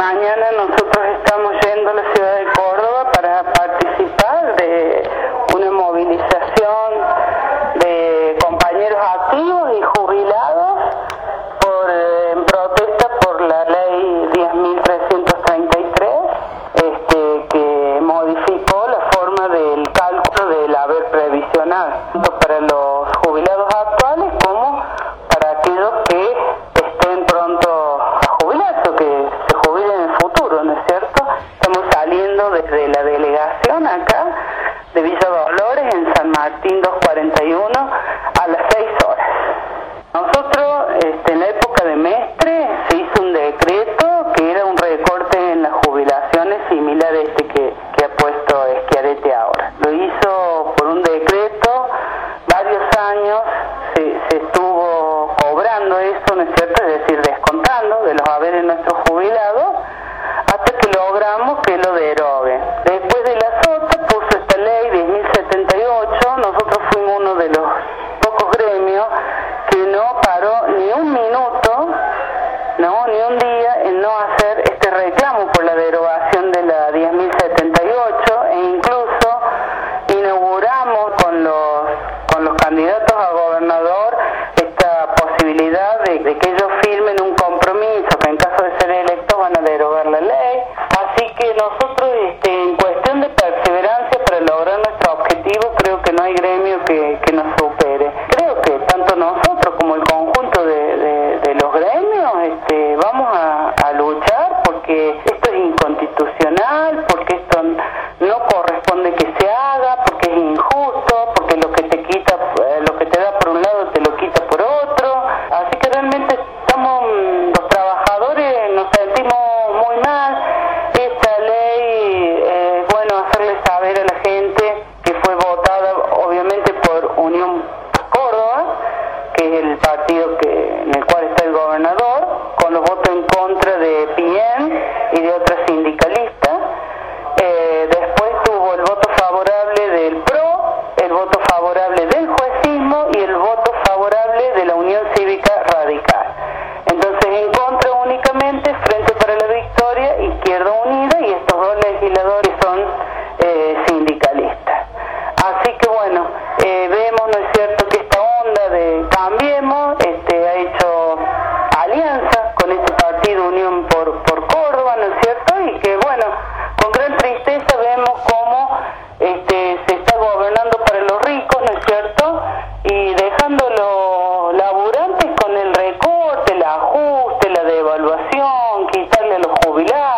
mañana nosotros estamos yendo a la ciudad de Córdoba para participar de una movilización de compañeros activos y jubilados en protesta por la ley 10.333, que modificó la forma del cálculo del haber previsional, tanto para los jubilados actuales como para aquellos que estén pronto a jubilarse o que se jubilen en el futuro, ¿no es cierto? Estamos saliendo desde la delegación acá de Villa Dolores en San Martín 241 a las 6 horas. Nosotros, en la época de Mestre, se hizo un decreto que era un recorte en las jubilaciones similar a este que ha puesto Schiaretti ahora. Lo hizo por un decreto, varios años se estuvo cobrando eso, ¿no es cierto? Es decir, descontando de los haberes de nuestros jubilados, hasta que logramos que lo derogue. Después de la SOTA puso esta ley 10.078, nosotros fuimos uno de los pocos gremios que no paró ni un minuto, ni un día en no hacer este reclamo por la derogación de la 10.078, e incluso inauguramos con los candidatos a gobernador esta posibilidad de que ellos firmen un compromiso que en caso de ser electos van a derogar la ley. Así que nosotros, en cuestión de perseverancia para lograr nuestro objetivo, creo que no hay gremio que nos supere. Creo que tanto nosotros como el conjunto de los gremios vamos a luchar porque esto es inconstitucional, porque esto no corresponde que se haga, porque es injusto, porque lo que te da por un lado te lo quita por otro. Así que realmente los trabajadores nos sentimos muy mal. Esta ley, es bueno hacerle saber a la gente que fue votada obviamente por Unión Córdoba, que es el partido en el cual está el gobernador, con los votos en contra de PIEN y de otras sindicalistas. Después tuvo el voto favorable del PRO, el voto favorable del juecismo y el voto favorable de la Unión Cívica Radical. Entonces, en contra únicamente, Frente para la Victoria, Izquierda Unida, y estos dos legisladores son sindicalistas. Así que bueno, vemos, ¿no es cierto?, que esta onda de Cambiemos ha hecho alianza con este partido Unión por Córdoba, ¿no es cierto?, y que bueno, con gran tristeza vemos cómo se está gobernando para los ricos, ¿no es cierto?, y dejando los laburantes con el recorte, el ajuste, la devaluación, quitarle a los jubilados.